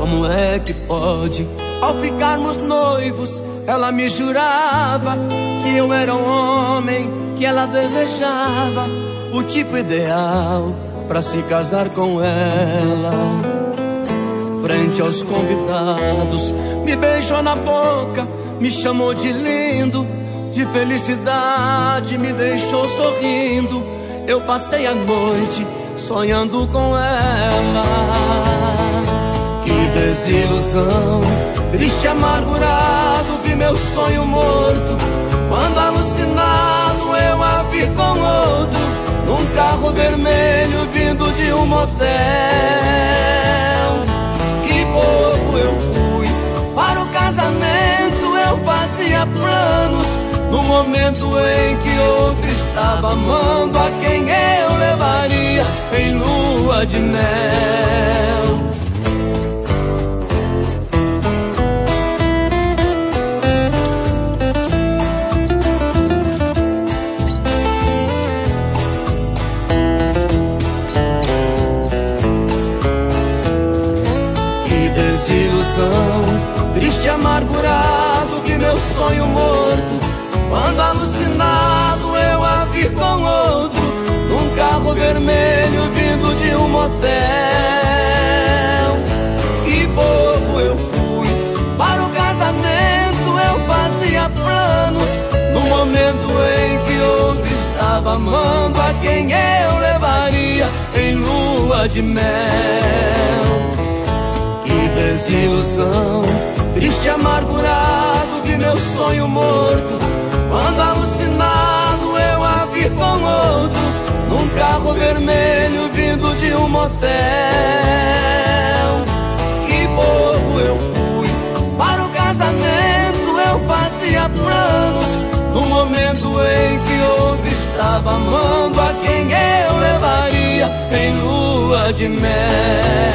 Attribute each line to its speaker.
Speaker 1: como é que pode? Ao ficarmos noivos, ela me jurava que eu era um homem que ela desejava, o tipo ideal pra se casar com ela. Frente aos convidados, me beijou na boca, me chamou de lindo, de felicidade me deixou sorrindo. Eu passei a noite sonhando com ela. Que desilusão, triste, amargurado, vi meu sonho morto, quando alucinado eu a vi com outro, num carro vermelho vindo de um motel. Que bobo eu fui, para o casamento eu fazia planos, no momento em que outro estava amando a quem eu levaria em lua de mel. Que desilusão, triste, amargurado, vi meu sonho morto, quando alucinado eu a vi com outro, num carro vermelho vindo de um motel. Que bobo eu fui, para o casamento eu fazia planos, no momento em que outro estava amando a quem eu levaria em lua de mel. Que desilusão, triste, amargurado, vi meu sonho morto, quando alucinado eu a vi com outro, num carro vermelho vindo de um motel. Que bobo eu fui, para o casamento eu fazia planos, no momento em que outro estava amando a quem eu levaria em lua de mel.